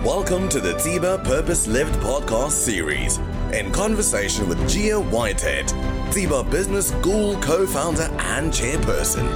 Welcome to the Tsiba Purpose Lived podcast series, in conversation with Gia Whitehead, Tsiba Business School co-founder and chairperson.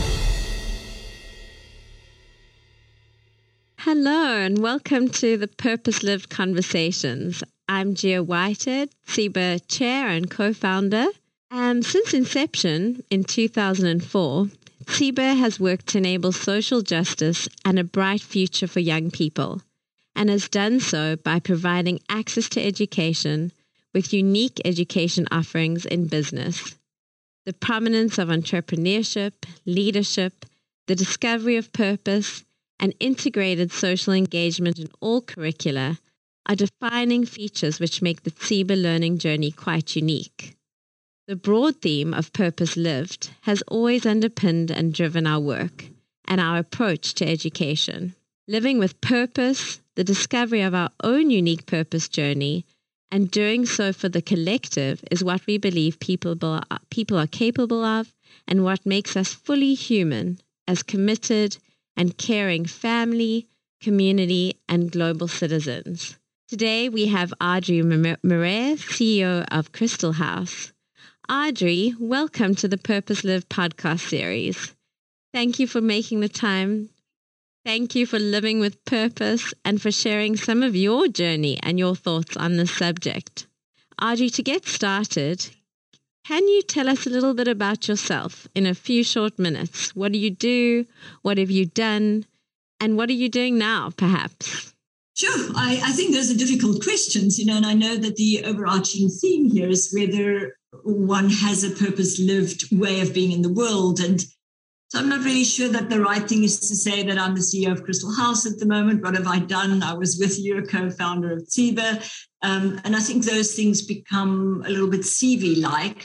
Hello and welcome to the Purpose Lived Conversations. I'm Gia Whitehead, Tsiba chair and co-founder. Since inception in 2004, Tsiba has worked to enable social justice and a bright future for young people, and has done so by providing access to education with unique education offerings in business. The prominence of entrepreneurship, leadership, the discovery of purpose, and integrated social engagement in all curricula are defining features which make the Tsiba learning journey quite unique. The broad theme of Purpose Lived has always underpinned and driven our work and our approach to education. Living with purpose, the discovery of our own unique purpose journey, and doing so for the collective is what we believe people are capable of and what makes us fully human as committed and caring family, community, and global citizens. Today we have Audrey Marais, CEO of Crystal House. Audrey, welcome to the Purpose Lived podcast series. Thank you for making the time. Thank you for living with purpose and for sharing some of your journey and your thoughts on this subject. Audrey, to get started, can you tell us a little bit about yourself in a few short minutes? What do you do? What have you done? And what are you doing now, perhaps? Sure. I think those are difficult questions, and I know that the overarching theme here is whether one has a purpose-lived way of being in the world. And so I'm not really sure that the right thing is to say that I'm the CEO of Crystal House at the moment. What have I done? I was with you, a co-founder of Tsiba. And I think those things become a little bit CV-like.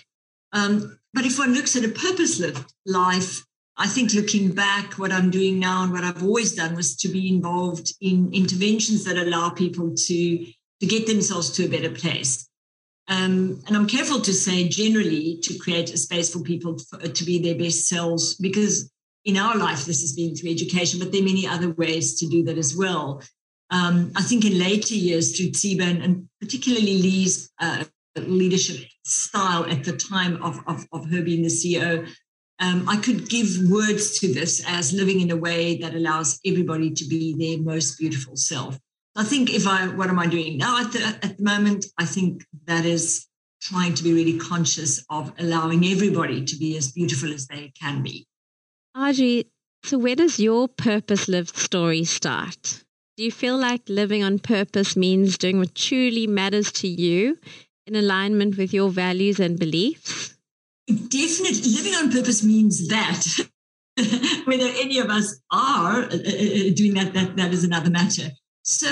But if one looks at a purpose-lived life, I think looking back, what I'm doing now and what I've always done was to be involved in interventions that allow people to get themselves to a better place. And I'm careful to say generally to create a space for people to be their best selves, because in our life, this has been through education, but there are many other ways to do that as well. I think in later years through Tsiba and particularly Lee's leadership style at the time of her being the CEO, I could give words to this as living in a way that allows everybody to be their most beautiful self. I think what am I doing now at the moment? I think that is trying to be really conscious of allowing everybody to be as beautiful as they can be. Audrey, so where does your purpose-lived story start? Do you feel like living on purpose means doing what truly matters to you in alignment with your values and beliefs? Definitely. Living on purpose means that. Whether any of us are doing that is another matter. So,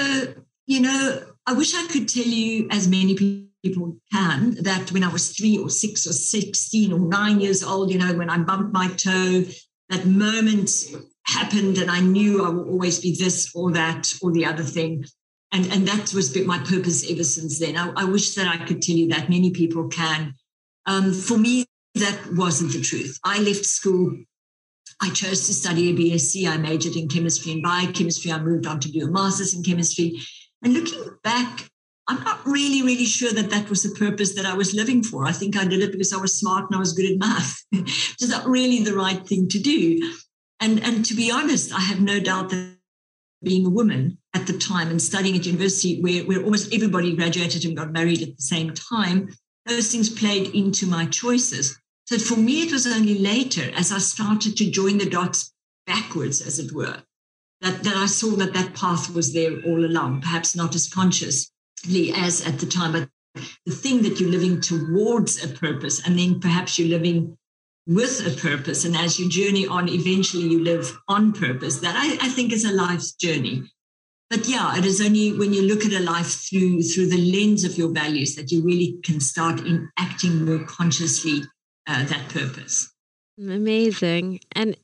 I wish I could tell you, as many people can, that when I was 3 or 6 or 16 or 9 years old, when I bumped my toe, that moment happened and I knew I will always be this or that or the other thing. And that was my purpose ever since then. I wish that I could tell you that. Many people can. For me, that wasn't the truth. I left school. I chose to study a BSc. I majored in chemistry and biochemistry. I moved on to do a master's in chemistry. And looking back, I'm not really, really sure that was the purpose that I was living for. I think I did it because I was smart and I was good at math, which is not really the right thing to do. And to be honest, I have no doubt that being a woman at the time and studying at university where almost everybody graduated and got married at the same time, those things played into my choices. So for me, it was only later, as I started to join the dots backwards, as it were, that I saw that path was there all along, perhaps not as consciously as at the time, but the thing that you're living towards a purpose, and then perhaps you're living with a purpose. And as you journey on, eventually you live on purpose. That I think is a life's journey. But yeah, it is only when you look at a life through the lens of your values that you really can start in acting more consciously that purpose. Amazing. And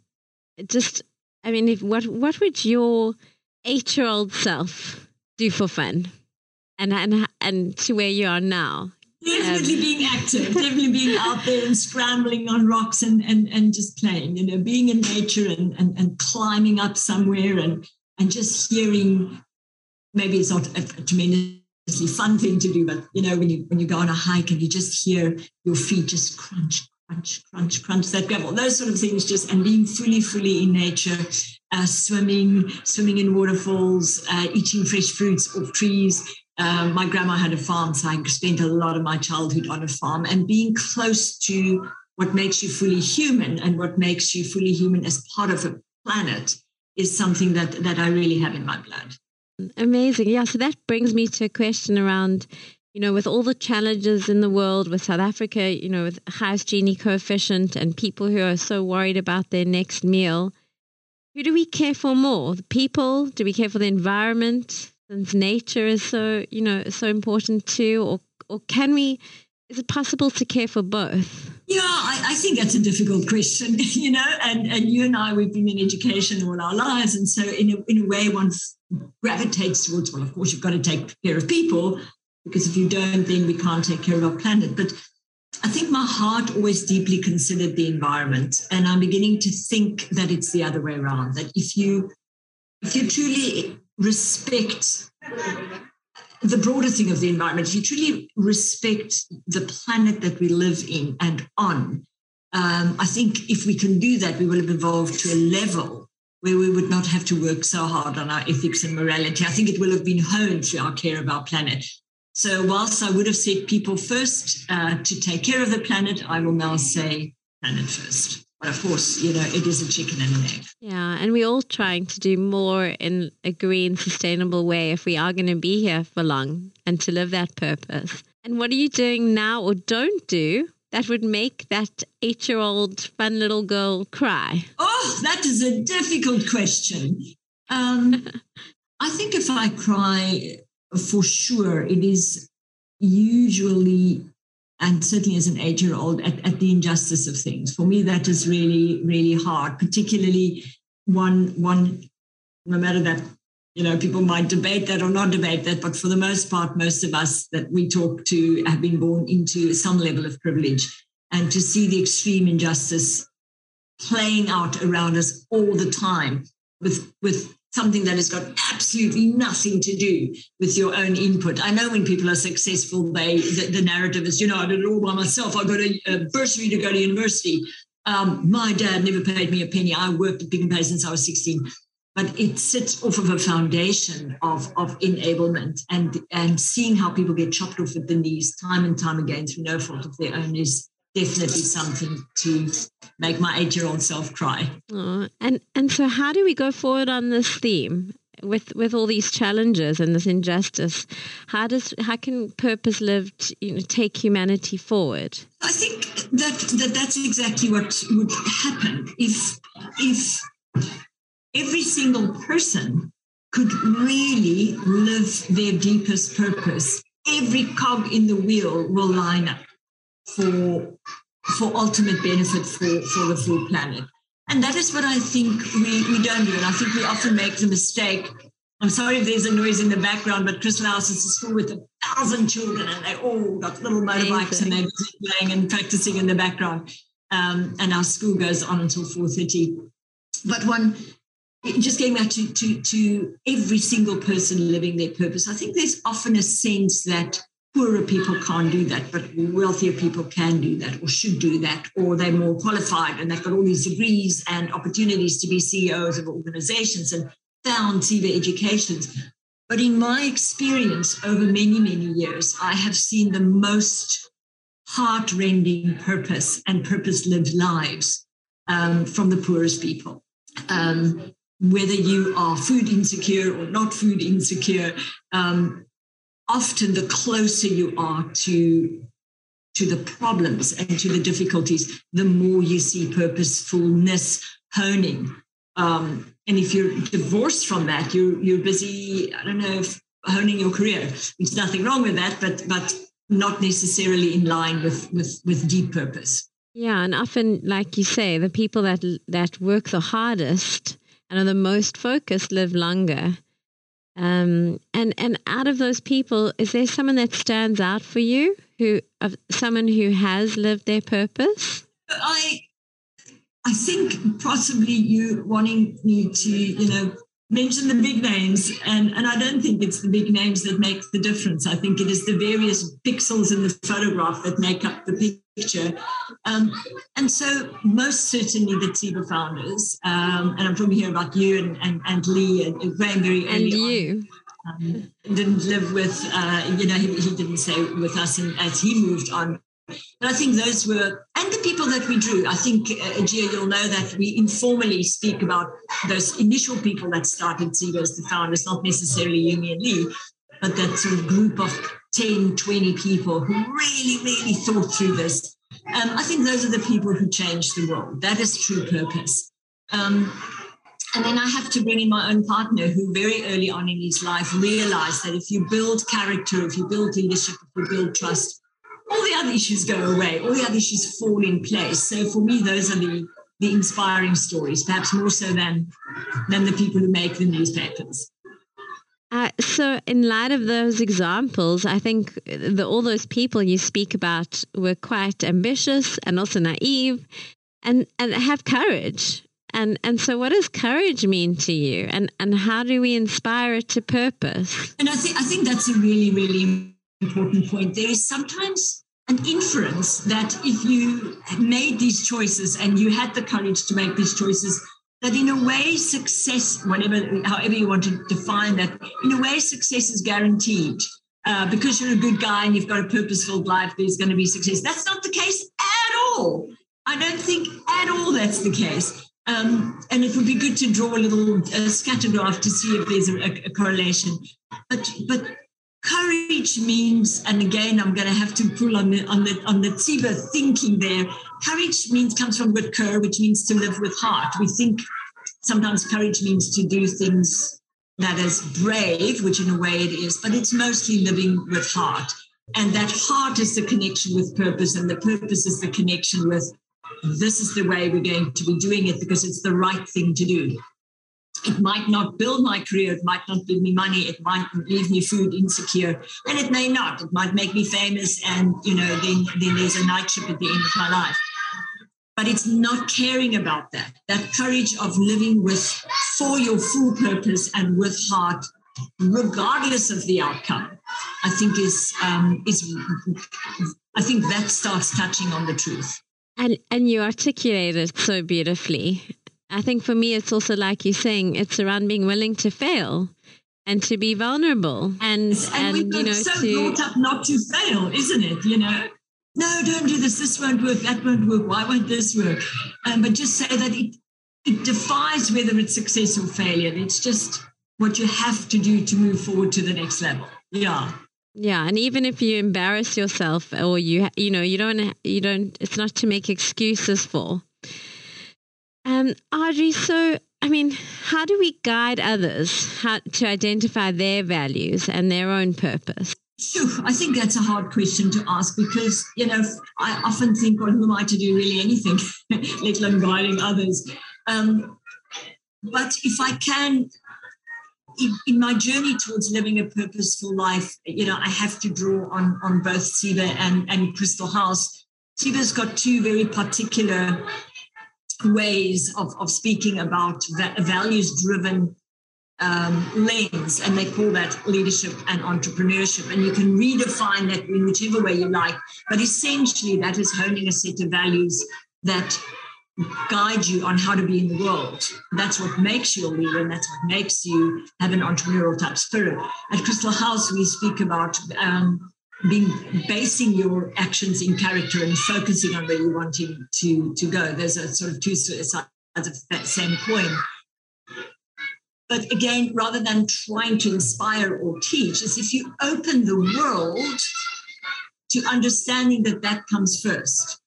what would your 8-year-old self do for fun and to where you are now? Definitely being active, definitely being out there and scrambling on rocks and just playing, being in nature and climbing up somewhere and just hearing maybe it's not a tremendously fun thing to do, but when you go on a hike and you just hear your feet just crunch, crunch, crunch, crunch that gravel, those sort of things, and being fully in nature, swimming in waterfalls, eating fresh fruits off trees. My grandma had a farm, so I spent a lot of my childhood on a farm, and being close to what makes you fully human and what makes you fully human as part of a planet is something that I really have in my blood. Amazing. Yeah. So that brings me to a question around, with all the challenges in the world, with South Africa, with highest Gini coefficient and people who are so worried about their next meal, who do we care for more? The people? Do we care for the environment? Since nature is so important too, or is it possible to care for both? Yeah, I think that's a difficult question, and you and I, we've been in education all our lives. And so in a way, one gravitates towards, well, of course, you've got to take care of people, because if you don't, then we can't take care of our planet. But I think my heart always deeply considered the environment. And I'm beginning to think that it's the other way around, that if you truly respect the broader thing of the environment, if you truly respect the planet that we live in and on, I think if we can do that, we will have evolved to a level where we would not have to work so hard on our ethics and morality. I think it will have been honed through our care of our planet. So whilst I would have said people first to take care of the planet, I will now say planet first. But of course, it is a chicken and an egg. Yeah, and we're all trying to do more in a green, sustainable way if we are going to be here for long and to live that purpose. And what are you doing now or don't do that would make that 8-year-old fun little girl cry? Oh, that is a difficult question. I think if I cry, for sure, it is usually, and certainly as an 8-year-old, at the injustice of things. For me, that is really, really hard, particularly one, no matter that, people might debate that or not debate that, but for the most part, most of us that we talk to have been born into some level of privilege. And to see the extreme injustice playing out around us all the time with something that has got absolutely nothing to do with your own input. I know when people are successful, the narrative is, I did it all by myself. I got a bursary to go to university. My dad never paid me a penny. I worked at Pick n Pay since I was 16. But it sits off of a foundation of enablement, and seeing how people get chopped off at the knees time and time again through no fault of their own is definitely something to make my 8-year-old self cry. Oh, and so how do we go forward on this theme with all these challenges and this injustice? How can Purpose Lived take humanity forward? I think that's exactly what would happen if every single person could really live their deepest purpose. Every cog in the wheel will line up for ultimate benefit for the full planet. And that is what I think we don't do. And I think we often make the mistake. I'm sorry if there's a noise in the background, but Crystal House is a school with 1,000 children, and they all got little motorbikes and they're playing and practicing in the background. And our school goes on until 4:30. But just getting back to every single person living their purpose, I think there's often a sense that poorer people can't do that, but wealthier people can do that or should do that, or they're more qualified and they've got all these degrees and opportunities to be CEOs of organizations and found CEVA educations. But in my experience over many, many years, I have seen the most heart-rending purpose and purpose-lived lives from the poorest people. Whether you are food insecure or not food insecure, often the closer you are to the problems and to the difficulties, the more you see purposefulness honing. And if you're divorced from that, you're busy, honing your career. There's nothing wrong with that, but not necessarily in line with deep purpose. Yeah, and often, like you say, the people that work the hardest and are the most focused live longer. And out of those people, is there someone that stands out for you, someone who has lived their purpose? I think possibly you wanting me to, mention the big names, and I don't think it's the big names that make the difference. I think it is the various pixels in the photograph that make up the picture. And so most certainly the Tsiba founders, and I'm talking here about you and Lee and Graham very early and you. Didn't live with, he didn't stay with us as he moved on. But I think those were, and the people that we drew. I think, Gia, you'll know that we informally speak about those initial people that started Tsiba as the founders, not necessarily you, me, and Lee, but that sort of group of 10, 20 people who really, really thought through this. I think those are the people who changed the world. That is true purpose. And then I have to bring in my own partner who very early on in his life realized that if you build character, if you build leadership, if you build trust, all the other issues go away, all the other issues fall in place. So for me, those are the inspiring stories, perhaps more so than the people who make the newspapers. So in light of those examples, I think all those people you speak about were quite ambitious and also naive and have courage. And so what does courage mean to you? And how do we inspire it to purpose? And I think that's a really, really important point. There is sometimes an inference that if you made these choices and you had the courage to make these choices, that in a way success, however you want to define that, in a way success is guaranteed. Because you're a good guy and you've got a purposeful life, there's going to be success. That's not the case at all. I don't think at all that's the case. And it would be good to draw a little scattergraph to see if there's a correlation. But courage means, and again, I'm going to have to pull on the Tsiba thinking there. Courage comes from good cur, which means to live with heart. We think sometimes courage means to do things that is brave, which in a way it is, but it's mostly living with heart. And that heart is the connection with purpose, and the purpose is the connection with this is the way we're going to be doing it because it's the right thing to do. It might not build my career. It might not give me money. It might leave me food insecure. And it may not. It might make me famous. And, then there's a night ship at the end of my life. But it's not caring about that. That courage of living for your full purpose and with heart, regardless of the outcome, I think I think that starts touching on the truth. And you articulate it so beautifully. I think for me, it's also like you're saying, it's around being willing to fail and to be vulnerable. And we've been brought up not to fail, isn't it? No, don't do this. This won't work. That won't work. Why won't this work? But just say that it defies whether it's success or failure. It's just what you have to do to move forward to the next level. Yeah. Yeah, and even if you embarrass yourself or you don't, it's not to make excuses for. Audrey, so, how do we guide others to identify their values and their own purpose? Sure, I think that's a hard question to ask because, I often think, well, who am I to do really anything, let alone guiding others? But if I can, in my journey towards living a purposeful life, I have to draw on both Tsiba and Crystal House. Tsiba's got two very particular ways of speaking about a values-driven lens, and they call that leadership and entrepreneurship. And you can redefine that in whichever way you like, but essentially that is honing a set of values that guide you on how to be in the world. That's what makes you a leader, and that's what makes you have an entrepreneurial type spirit. At Crystal House, we speak about basing your actions in character and focusing on where you want to go. There's a sort of two sides of that same coin. But again, rather than trying to inspire or teach, is if you open the world to understanding that comes first.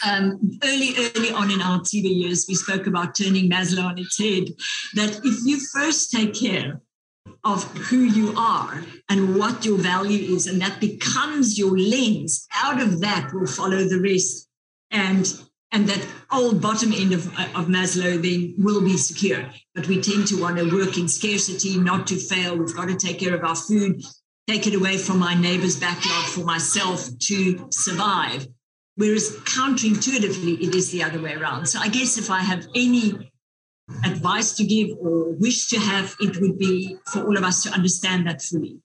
Early on in our Tsiba years, we spoke about turning Maslow on its head, that if you first take care of who you are and what your value is, and that becomes your lens, out of that will follow the rest. And that old bottom end of Maslow then will be secure. But we tend to want to work in scarcity, not to fail. We've got to take care of our food, take it away from my neighbor's backyard for myself to survive. Whereas counterintuitively, it is the other way around. So I guess if I have any advice to give or wish to have, it would be for all of us to understand that fully.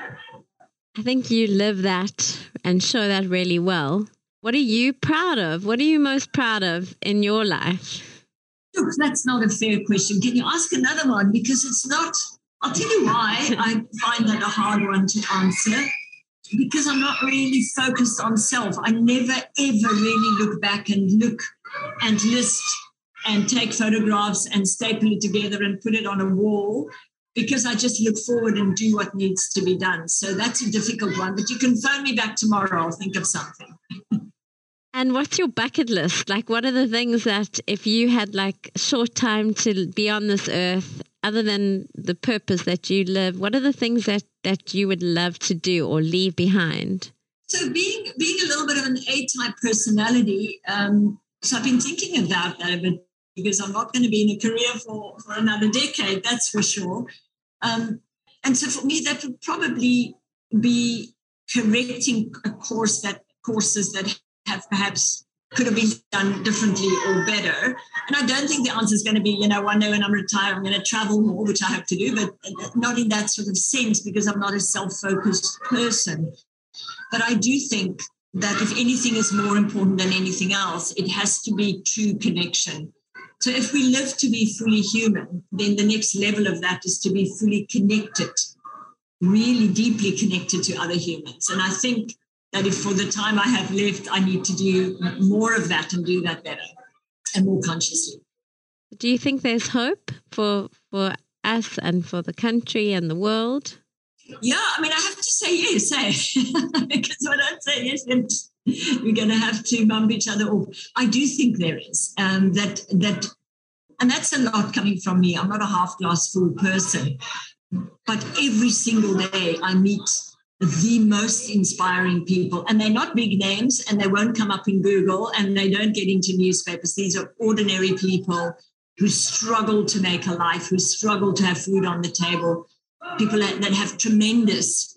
I think you live that and show that really well. What are you proud of? What are you most proud of in your life? Look, that's not a fair question. Can you ask another one? Because it's not, I'll tell you why I find that a hard one to answer. Because I'm not really focused on self. I never, ever really look back and look and list and take photographs and staple it together and put it on a wall, because I just look forward and do what needs to be done. So that's a difficult one. But you can phone me back tomorrow. I'll think of something. And what's your bucket list? Like, what are the things that if you had like a short time to be on this earth, other than the purpose that you live, what are the things that you would love to do or leave behind? So being a little bit of an A-type personality, so I've been thinking about that a bit, because I'm not going to be in a career for another decade, that's for sure. And so for me, that would probably be correcting courses that have perhaps could have been done differently or better. And I don't think the answer is going to be, one day when I'm retired, I'm going to travel more, which I hope to do, but not in that sort of sense, because I'm not a self-focused person. But I do think that if anything is more important than anything else, it has to be true connection. So if we live to be fully human, then the next level of that is to be fully connected, really deeply connected to other humans. And I think that if for the time I have left, I need to do more of that and do that better and more consciously. Do you think there's hope for us and for the country and the world? Yeah, I mean, I have to say yes, because if I don't say yes, then we're going to have to bump each other off. I do think there is, and that's a lot coming from me. I'm not a half glass full person, but every single day I meet the most inspiring people, and they're not big names, and they won't come up in Google, and they don't get into newspapers. These are ordinary people who struggle to make a life, who struggle to have food on the table, people that have tremendous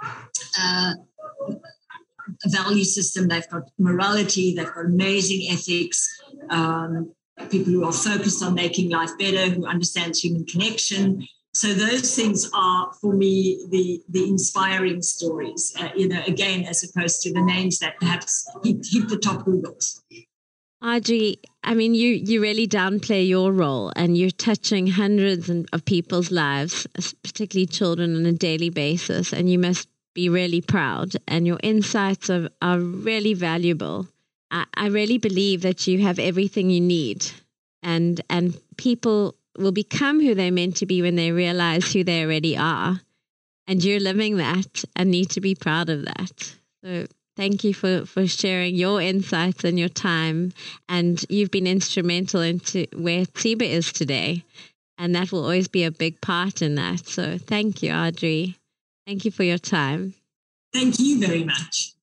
value system. They've got morality, they've got amazing ethics, people who are focused on making life better, who understand human connection. So those things are, for me, the inspiring stories, again, as opposed to the names that perhaps hit the top Googles. Audrey, I mean, you really downplay your role, and you're touching hundreds of people's lives, particularly children, on a daily basis, and you must be really proud, and your insights are really valuable. I really believe that you have everything you need, and people will become who they're meant to be when they realize who they already are. And you're living that and need to be proud of that. So thank you for sharing your insights and your time. And you've been instrumental into where Tsiba is today. And that will always be a big part in that. So thank you, Audrey. Thank you for your time. Thank you very much.